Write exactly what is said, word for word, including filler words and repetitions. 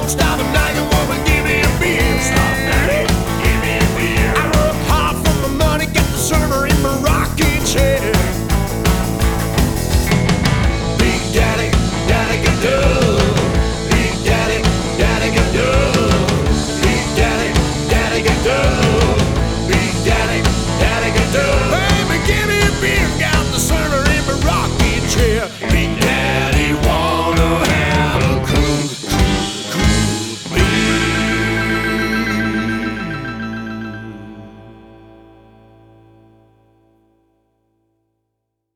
don't stop a nagging woman, give me a beer. Stop, daddy, give me a beer. I work hard for my money, get the server in my rocking chair. Big Daddy, Daddy can do. Big Daddy, Daddy can do. Big Daddy, Daddy can do. Big Daddy, Daddy can do. Baby, give me a beer, got the server in my rocking chair. Big Daddy.